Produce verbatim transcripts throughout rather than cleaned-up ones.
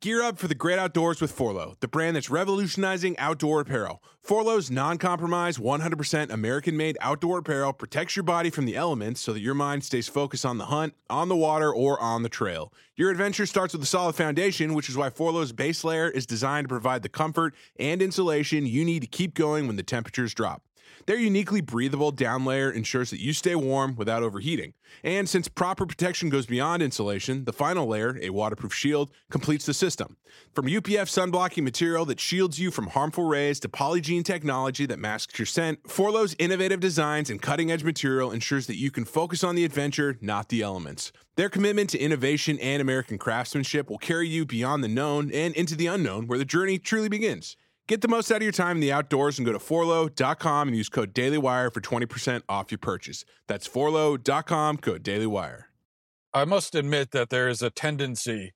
Gear up for the great outdoors with Forloh, the brand that's revolutionizing outdoor apparel. Forloh's non-compromise, one hundred percent American-made outdoor apparel protects your body from the elements so that your mind stays focused on the hunt, on the water, or on the trail. Your adventure starts with a solid foundation, which is why Forloh's base layer is designed to provide the comfort and insulation you need to keep going when the temperatures drop. Their uniquely breathable down layer ensures that you stay warm without overheating. And since proper protection goes beyond insulation, the final layer, a waterproof shield, completes the system. From U P F sunblocking material that shields you from harmful rays to Polygiene technology that masks your scent, Forloh's innovative designs and cutting-edge material ensures that you can focus on the adventure, not the elements. Their commitment to innovation and American craftsmanship will carry you beyond the known and into the unknown, where the journey truly begins. Get the most out of your time in the outdoors and go to forloh dot com and use code DailyWire for twenty percent off your purchase. That's forloh dot com, code DailyWire. I must admit that there is a tendency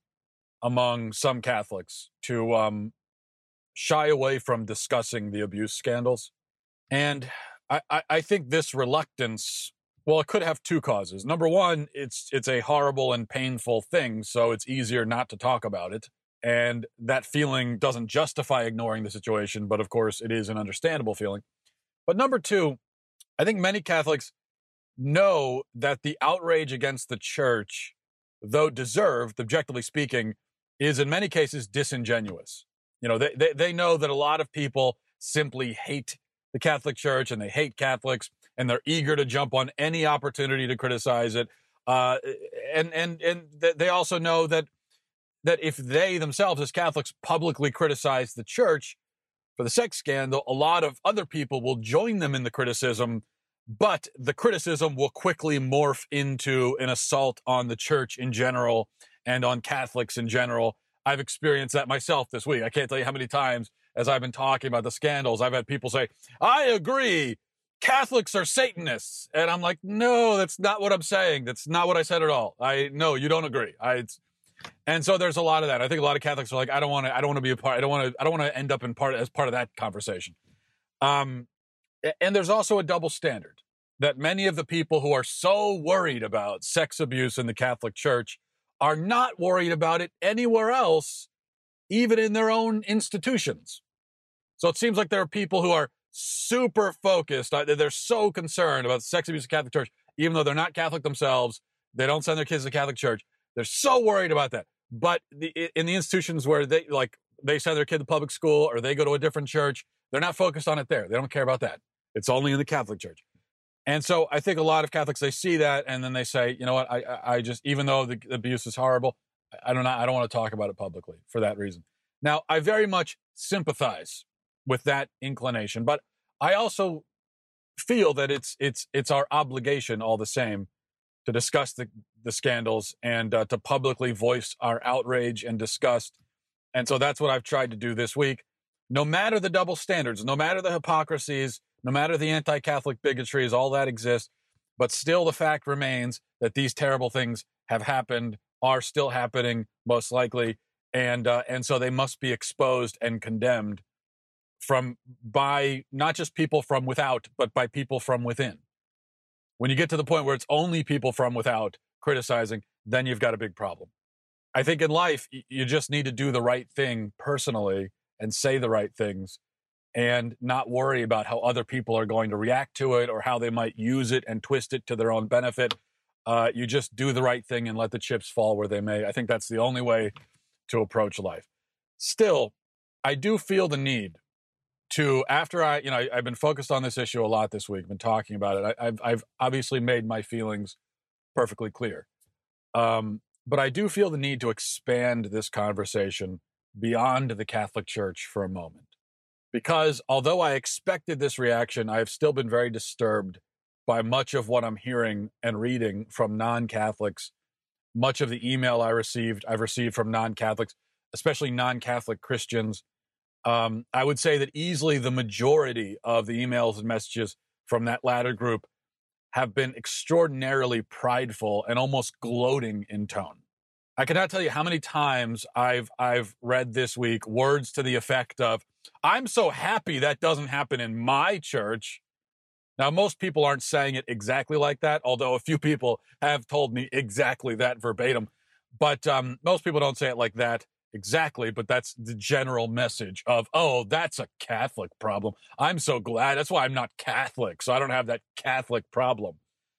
among some Catholics to um, shy away from discussing the abuse scandals. And I, I, I think this reluctance, well, it could have two causes. Number one, it's it's a horrible and painful thing, so it's easier not to talk about it. And that feeling doesn't justify ignoring the situation, but of course it is an understandable feeling. But number two, I think many Catholics know that the outrage against the church, though deserved, objectively speaking, is in many cases disingenuous. You know, they, they, they know that a lot of people simply hate the Catholic Church and they hate Catholics, and they're eager to jump on any opportunity to criticize it. Uh, and and and they also know that that if they themselves as Catholics publicly criticize the church for the sex scandal, a lot of other people will join them in the criticism, but the criticism will quickly morph into an assault on the church in general and on Catholics in general. I've experienced that myself this week. I can't tell you how many times as I've been talking about the scandals, I've had people say, I agree, Catholics are Satanists. And I'm like, no, that's not what I'm saying. That's not what I said at all. I no, you don't agree. I it's, And so there's a lot of that. I think a lot of Catholics are like, I don't want to, I don't want to be a part, I don't want to, I don't want to end up in part as part of that conversation. Um, and there's also a double standard that many of the people who are so worried about sex abuse in the Catholic Church are not worried about it anywhere else, even in their own institutions. So it seems like there are people who are super focused. They're so concerned about sex abuse in the Catholic Church, even though they're not Catholic themselves. They don't send their kids to the Catholic Church. They're so worried about that. But the, in the institutions where they like they send their kid to public school or they go to a different church, they're not focused on it there. They don't care about that. It's only in the Catholic Church. And so I think a lot of Catholics, they see that and then they say, you know what, I I, I just, even though the abuse is horrible, I don't I don't want to talk about it publicly for that reason. Now, I very much sympathize with that inclination, but I also feel that it's it's it's our obligation all the same to discuss the, the scandals and uh, to publicly voice our outrage and disgust. And so that's what I've tried to do this week. No matter the double standards, no matter the hypocrisies, no matter the anti-Catholic bigotries, all that exists, but still the fact remains that these terrible things have happened, are still happening, most likely, and uh, and so they must be exposed and condemned from by not just people from without, but by people from within. When you get to the point where it's only people from without criticizing, then you've got a big problem. I think in life, you just need to do the right thing personally and say the right things and not worry about how other people are going to react to it or how they might use it and twist it to their own benefit. Uh, you just do the right thing and let the chips fall where they may. I think that's the only way to approach life. Still, I do feel the need to, after I, you know, I, I've been focused on this issue a lot this week, been talking about it. I, I've, I've obviously made my feelings perfectly clear. Um, but I do feel the need to expand this conversation beyond the Catholic Church for a moment. Because although I expected this reaction, I've still been very disturbed by much of what I'm hearing and reading from non-Catholics. Much of the email I received, I've received from non-Catholics, especially non-Catholic Christians. Um, I would say that easily the majority of the emails and messages from that latter group have been extraordinarily prideful and almost gloating in tone. I cannot tell you how many times I've I've read this week words to the effect of, I'm so happy that doesn't happen in my church. Now, most people aren't saying it exactly like that, although a few people have told me exactly that verbatim. But um, most people don't say it like that. exactly, but that's the general message of, oh, that's a Catholic problem. I'm so glad. That's why I'm not Catholic, so I don't have that Catholic problem.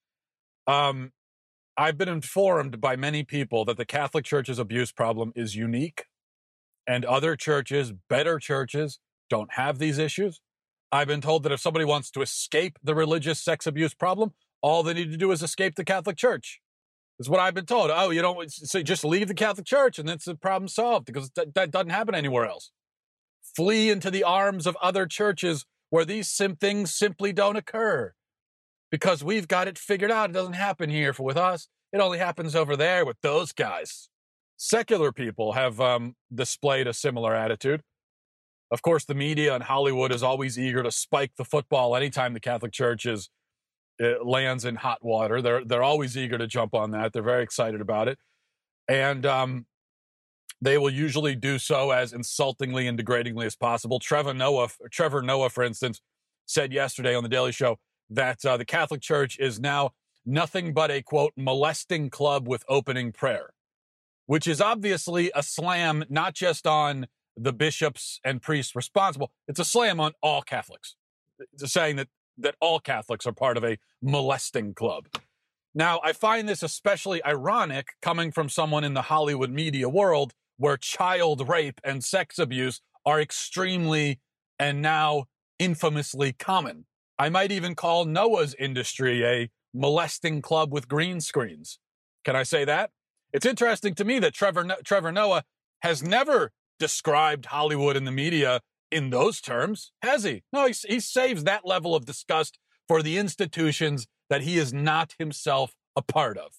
Um, I've been informed by many people that the Catholic Church's abuse problem is unique, and other churches, better churches, don't have these issues. I've been told that if somebody wants to escape the religious sex abuse problem, all they need to do is escape the Catholic Church. Is what I've been told. Oh, you don't, so just leave the Catholic Church and that's the problem solved, because that, that doesn't happen anywhere else. Flee into the arms of other churches where these sim- things simply don't occur, because we've got it figured out. It doesn't happen here for with us. It only happens over there with those guys. Secular people have um, displayed a similar attitude. Of course, the media and Hollywood is always eager to spike the football anytime the Catholic Church is It lands in hot water. They're they're always eager to jump on that. They're very excited about it. And um, they will usually do so as insultingly and degradingly as possible. Trevor Noah, Trevor Noah, for instance, said yesterday on The Daily Show that uh, the Catholic Church is now nothing but a, quote, molesting club with opening prayer, which is obviously a slam not just on the bishops and priests responsible. It's a slam on all Catholics. It's saying that that all Catholics are part of a molesting club. Now, I find this especially ironic coming from someone in the Hollywood media world where child rape and sex abuse are extremely and now infamously common. I might even call Noah's industry a molesting club with green screens. Can I say that? It's interesting to me that Trevor, no- Trevor Noah has never described Hollywood and the media in those terms, has he? No, he, he saves that level of disgust for the institutions that he is not himself a part of.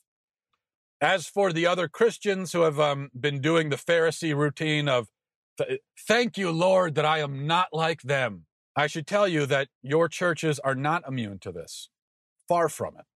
As for the other Christians who have um, been doing the Pharisee routine of, thank you, Lord, that I am not like them, I should tell you that your churches are not immune to this. Far from it.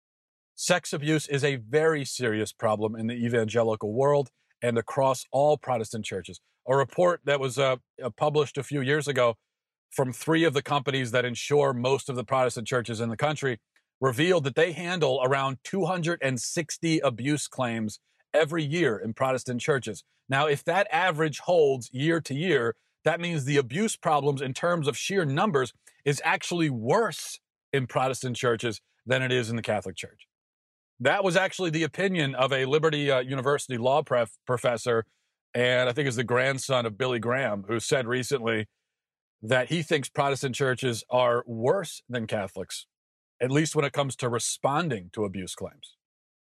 Sex abuse is a very serious problem in the evangelical world and across all Protestant churches. A report that was uh, published a few years ago from three of the companies that insure most of the Protestant churches in the country revealed that they handle around two hundred sixty abuse claims every year in Protestant churches. Now, if that average holds year to year, that means the abuse problems in terms of sheer numbers is actually worse in Protestant churches than it is in the Catholic Church. That was actually the opinion of a Liberty uh, University law pref- professor, and I think is the grandson of Billy Graham, who said recently that he thinks Protestant churches are worse than Catholics, at least when it comes to responding to abuse claims.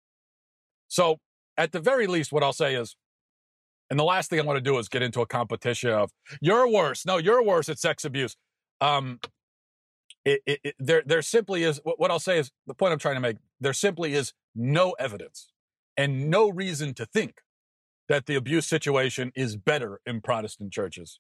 So at the very least, what I'll say is, and the last thing I want to do is get into a competition of, you're worse. No, you're worse at sex abuse. Um, it, it, it, there, there simply is, what I'll say is, the point I'm trying to make, there simply is no evidence and no reason to think that the abuse situation is better in Protestant churches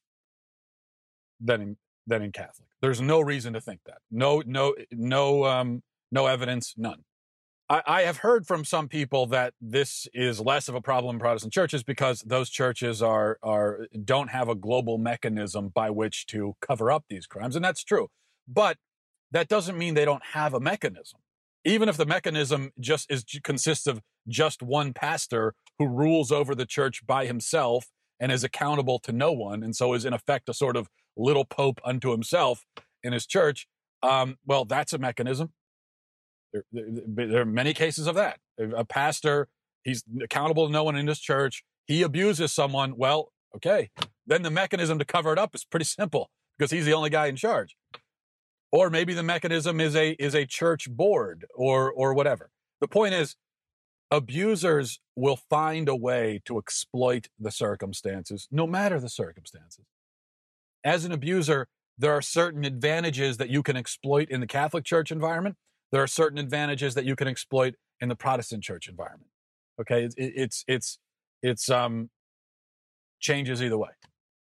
than in, than in Catholic. There's no reason to think that. No, no, no, um, no evidence, none. I, I have heard from some people that this is less of a problem in Protestant churches because those churches are are don't have a global mechanism by which to cover up these crimes, and that's true. But that doesn't mean they don't have a mechanism. Even if the mechanism just is consists of just one pastor who rules over the church by himself and is accountable to no one, and so is in effect a sort of little pope unto himself in his church, um, well, that's a mechanism. There, there, there are many cases of that. A pastor, he's accountable to no one in his church. He abuses someone. Well, okay. Then the mechanism to cover it up is pretty simple because he's the only guy in charge. Or maybe the mechanism is a is a church board or or whatever. The point is, abusers will find a way to exploit the circumstances, no matter the circumstances. As an abuser, there are certain advantages that you can exploit in the Catholic Church environment. There are certain advantages that you can exploit in the Protestant church environment. Okay, it's it's it's it's um changes either way.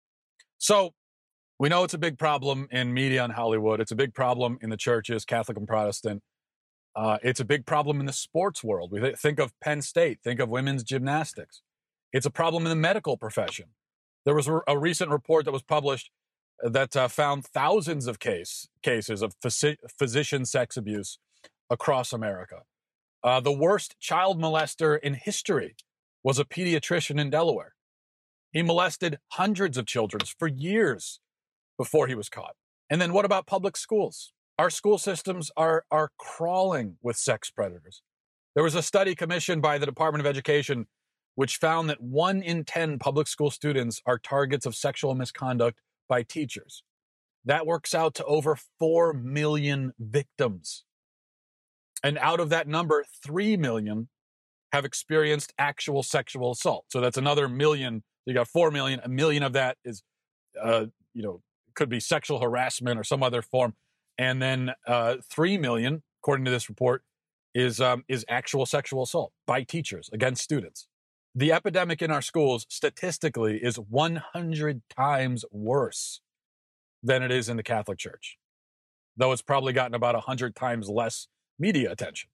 So we know it's a big problem in media and Hollywood. It's a big problem in the churches, Catholic and Protestant. Uh, it's a big problem in the sports world. We th- think of Penn State. Think of women's gymnastics. It's a problem in the medical profession. There was a, a recent report that was published that uh, found thousands of case cases of phys- physician sex abuse across America. Uh, the worst child molester in history was a pediatrician in Delaware. He molested hundreds of children for years before he was caught. And then what about public schools? Our school systems are, are crawling with sex predators. There was a study commissioned by the Department of Education which found that one in ten public school students are targets of sexual misconduct by teachers. That works out to over four million victims. And out of that number, three million have experienced actual sexual assault. So that's another million. You got four million. A million of that is, uh, you know, could be sexual harassment or some other form. And then uh, three million, according to this report, is um, is actual sexual assault by teachers against students. The epidemic in our schools statistically is one hundred times worse than it is in the Catholic Church, though it's probably gotten about one hundred times less media attention.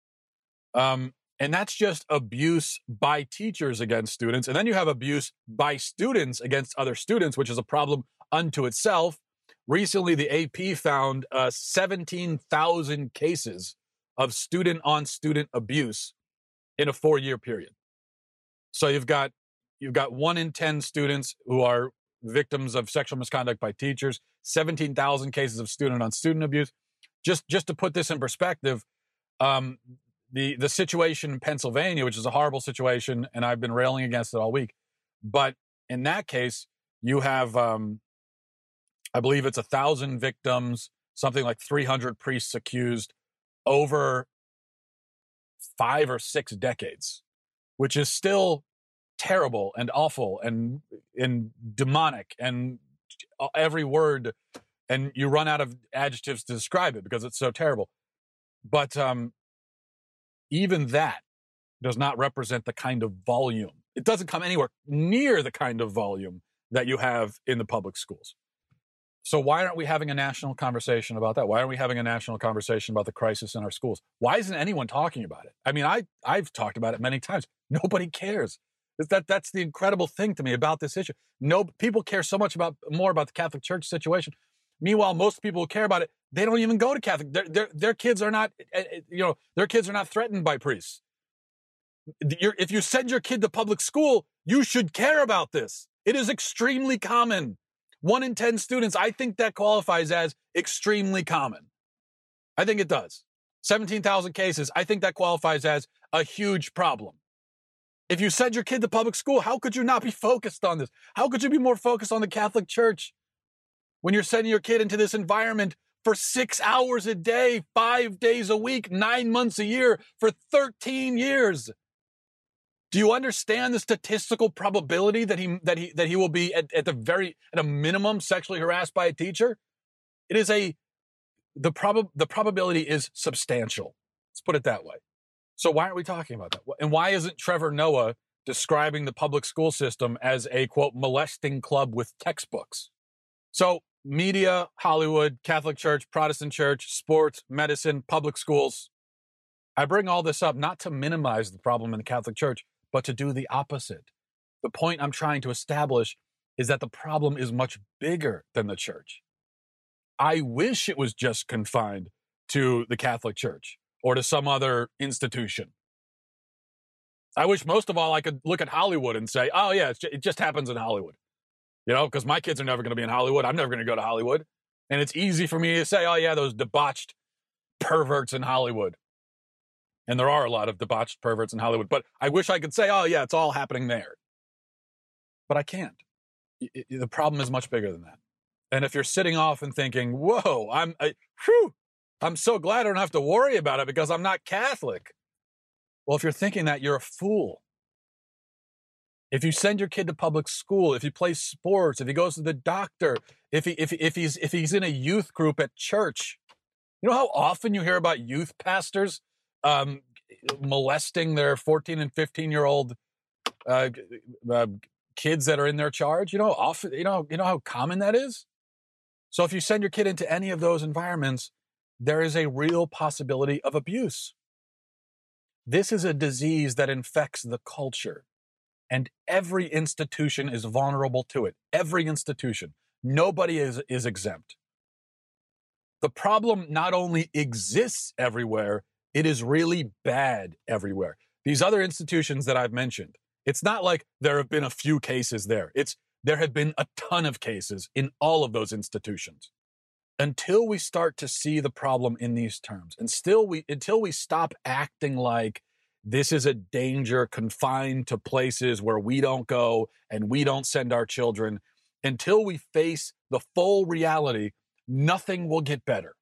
Um, and that's just abuse by teachers against students. And then you have abuse by students against other students, which is a problem unto itself. Recently, the A P found uh, seventeen thousand cases of student-on-student abuse in a four-year period. So you've got you've got one in ten students who are victims of sexual misconduct by teachers, seventeen thousand cases of student-on-student abuse. Just just to put this in perspective, um, the the situation in Pennsylvania, which is a horrible situation, and I've been railing against it all week, but in that case, you have, um, I believe it's a thousand victims, something like three hundred priests accused over five or six decades, which is still terrible and awful and and demonic and every word, and you run out of adjectives to describe it because it's so terrible. But um, even that does not represent the kind of volume. It doesn't come anywhere near the kind of volume that you have in the public schools. So why aren't we having a national conversation about that? Why aren't we having a national conversation about the crisis in our schools? Why isn't anyone talking about it? I mean, I, I've talked about it many times. Nobody cares. That, that's the incredible thing to me about this issue. No, people care so much about more about the Catholic Church situation. Meanwhile, most people who care about it, they don't even go to Catholic. Their, their, their kids are not, you know, their kids are not threatened by priests. You're, if you send your kid to public school, you should care about this. It is extremely common. One in ten students, I think that qualifies as extremely common. I think it does. seventeen thousand cases, I think that qualifies as a huge problem. If you send your kid to public school, how could you not be focused on this? How could you be more focused on the Catholic Church when you're sending your kid into this environment for six hours a day, five days a week, nine months a year, for thirteen years? Do you understand the statistical probability that he that he that he will be at, at the very at a minimum sexually harassed by a teacher? It is a the prob the probability is substantial. Let's put it that way. So why aren't we talking about that? And why isn't Trevor Noah describing the public school system as a, quote, molesting club with textbooks? So media, Hollywood, Catholic Church, Protestant Church, sports, medicine, public schools. I bring all this up not to minimize the problem in the Catholic Church, but to do the opposite. The point I'm trying to establish is that the problem is much bigger than the church. I wish it was just confined to the Catholic Church or to some other institution. I wish most of all I could look at Hollywood and say, oh yeah, it's just, it just happens in Hollywood. You know, because my kids are never going to be in Hollywood. I'm never going to go to Hollywood. And it's easy for me to say, oh yeah, those debauched perverts in Hollywood. And there are a lot of debauched perverts in Hollywood. But I wish I could say, oh yeah, it's all happening there. But I can't. It, it, the problem is much bigger than that. And if you're sitting off and thinking, whoa, I'm, I, whew, I'm so glad I don't have to worry about it because I'm not Catholic. Well, if you're thinking that, you're a fool. If you send your kid to public school, if he plays sports, if he goes to the doctor, if he if if he's if he's in a youth group at church, you know how often you hear about youth pastors um, molesting their fourteen and fifteen year old uh, uh, kids that are in their charge? You know, often you know you know how common that is. So if you send your kid into any of those environments, there is a real possibility of abuse. This is a disease that infects the culture. And every institution is vulnerable to it. Every institution. Nobody is, is exempt. The problem not only exists everywhere, it is really bad everywhere. These other institutions that I've mentioned, It's not like there have been a few cases there. It's there have been a ton of cases in all of those institutions. Until we start to see the problem in these terms, and still we until we stop acting like this is a danger confined to places where we don't go and we don't send our children, until we face the full reality, nothing will get better.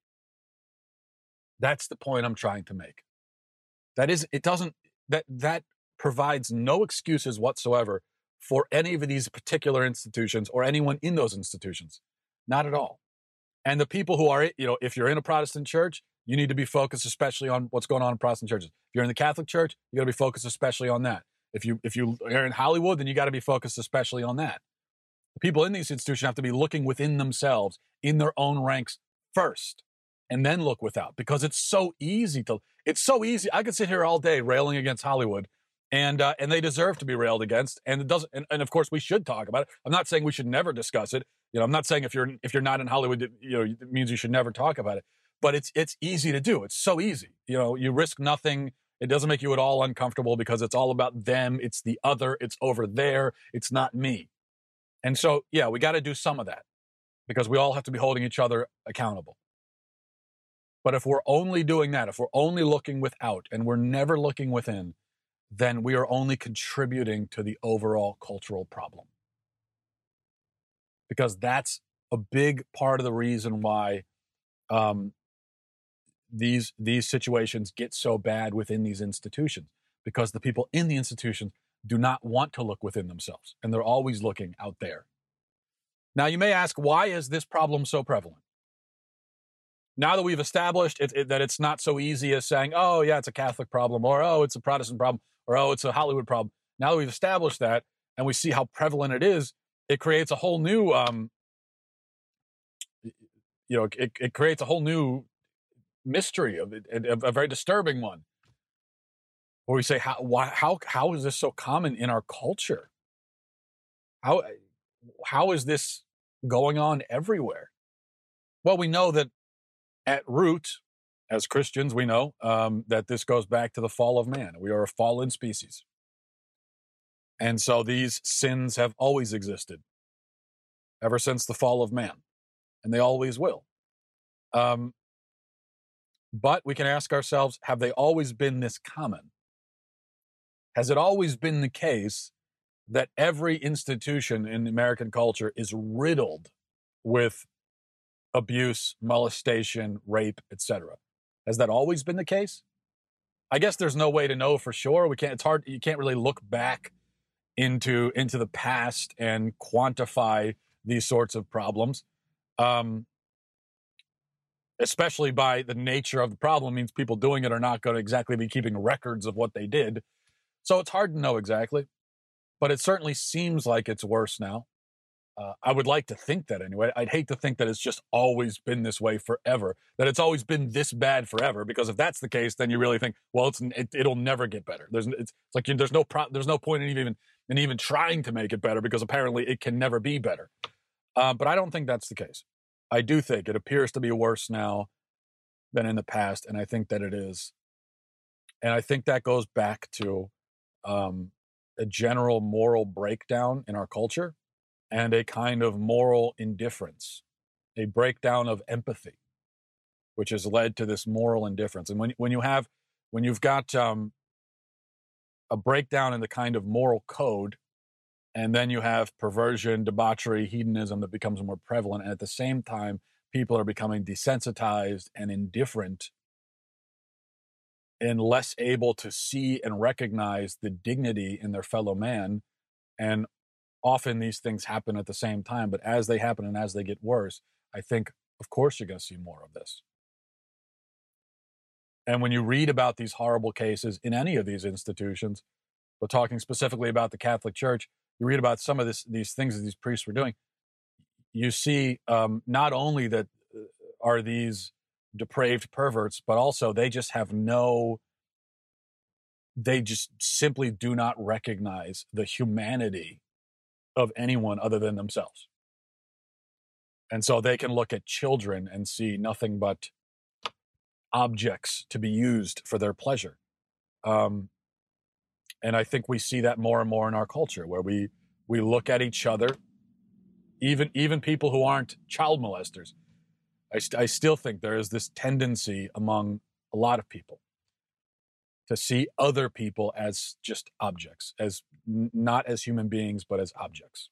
That's the point I'm trying to make. That is, it doesn't, that, that provides no excuses whatsoever for any of these particular institutions or anyone in those institutions. Not at all. And the people who are, you know, if you're in a Protestant church, you need to be focused especially on what's going on in Protestant churches. If you're in the Catholic Church, you got to be focused especially on that. If you if you are in Hollywood, then you got to be focused especially on that. The people in these institutions have to be looking within themselves, in their own ranks first, and then look without, because it's so easy to, it's so easy. I could sit here all day railing against Hollywood, and uh, and they deserve to be railed against, and it doesn't, and, and of course we should talk about it. I'm not saying we should never discuss it. You know, I'm not saying if you're if you're not in Hollywood, you know, it means you should never talk about it. But it's it's easy to do. It's so easy. You know, you risk nothing. It doesn't make you at all uncomfortable because it's all about them. It's the other. It's over there. It's not me. And so, yeah, we got to do some of that because we all have to be holding each other accountable. But if we're only doing that, if we're only looking without and we're never looking within, then we are only contributing to the overall cultural problem. Because that's a big part of the reason why um, these these situations get so bad within these institutions, because the people in the institutions do not want to look within themselves, and they're always looking out there. Now, you may ask, why is this problem so prevalent? Now that we've established it, it, that it's not so easy as saying, oh, yeah, it's a Catholic problem, or oh, it's a Protestant problem, or oh, it's a Hollywood problem. Now that we've established that, and we see how prevalent it is, it creates a whole new, um, you know, it, it creates a whole new mystery of it, a, a very disturbing one. Where we say, how, why, how, how is this so common in our culture? How, how is this going on everywhere? Well, we know that at root, as Christians, we know um, that this goes back to the fall of man. We are a fallen species. And so these sins have always existed ever since the fall of man, and they always will. Um, but we can ask ourselves, have they always been this common? Has it always been the case that every institution in American culture is riddled with abuse, molestation, rape, et cetera? Has that always been the case? I guess there's no way to know for sure. We can't. It's hard. You can't really look back into into the past and quantify these sorts of problems, um, especially by the nature of the problem. Means people doing it are not going to exactly be keeping records of what they did. So it's hard to know exactly, but it certainly seems like it's worse now. Uh, I would like to think that anyway. I'd hate to think that it's just always been this way forever, that it's always been this bad forever, because if that's the case, then you really think, well, it's, it, it'll never get better. There's, it's, it's like you, there's no pro, there's no point in even in even trying to make it better, because apparently it can never be better. Uh, but I don't think that's the case. I do think it appears to be worse now than in the past, and I think that it is. And I think that goes back to um, a general moral breakdown in our culture, and a kind of moral indifference, a breakdown of empathy, which has led to this moral indifference. And when when you have when you've got um, a breakdown in the kind of moral code, and then you have perversion, debauchery, hedonism that becomes more prevalent, and at the same time, people are becoming desensitized and indifferent and less able to see and recognize the dignity in their fellow man. And often these things happen at the same time, but as they happen and as they get worse, I think, of course, you're going to see more of this. And when you read about these horrible cases in any of these institutions, but talking specifically about the Catholic Church, you read about some of this, these things that these priests were doing, you see um, not only that uh, are these depraved perverts, but also they just have no, they just simply do not recognize the humanity of anyone other than themselves. And so they can look at children and see nothing but objects to be used for their pleasure. Um, And I think we see that more and more in our culture, where we we look at each other, even even people who aren't child molesters. I, st- I still think there is this tendency among a lot of people to see other people as just objects, as n- not as human beings, but as objects,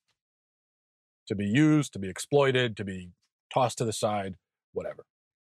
to be used, to be exploited, to be tossed to the side, whatever.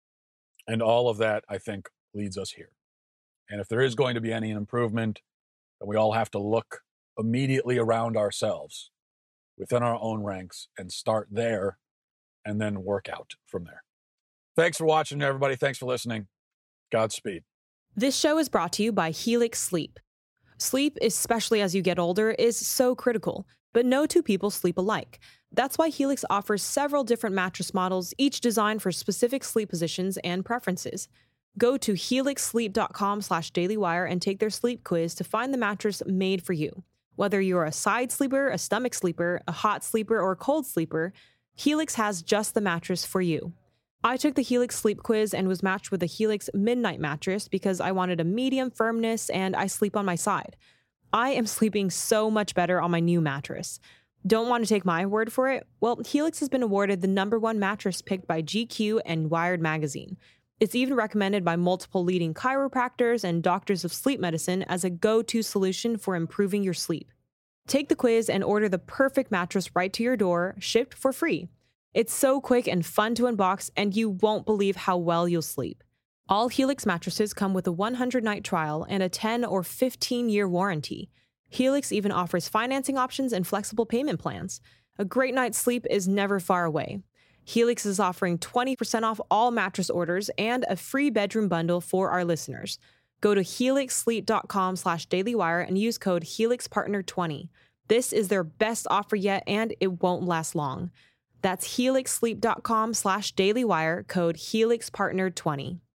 And all of that, I think, leads us here. And if there is going to be any improvement, then we all have to look immediately around ourselves within our own ranks and start there and then work out from there. Thanks for watching, everybody. Thanks for listening. Godspeed. This show is brought to you by Helix Sleep. Sleep, especially as you get older, is so critical, but no two people sleep alike. That's why Helix offers several different mattress models, each designed for specific sleep positions and preferences. Go to helix sleep dot com slash dailywire and take their sleep quiz to find the mattress made for you. Whether you're a side sleeper, a stomach sleeper, a hot sleeper, or a cold sleeper, Helix has just the mattress for you. I took the Helix sleep quiz and was matched with the Helix Midnight mattress because I wanted a medium firmness and I sleep on my side. I am sleeping so much better on my new mattress. Don't want to take my word for it? Well, Helix has been awarded the number one mattress picked by G Q and Wired magazine. It's even recommended by multiple leading chiropractors and doctors of sleep medicine as a go-to solution for improving your sleep. Take the quiz and order the perfect mattress right to your door, shipped for free. It's so quick and fun to unbox, and you won't believe how well you'll sleep. All Helix mattresses come with a one hundred night trial and a ten or fifteen year warranty. Helix even offers financing options and flexible payment plans. A great night's sleep is never far away. Helix is offering twenty percent off all mattress orders and a free bedroom bundle for our listeners. Go to helix sleep dot com slash dailywire and use code helix partner twenty. This is their best offer yet, and it won't last long. That's helix sleep dot com slash dailywire, code helix partner twenty.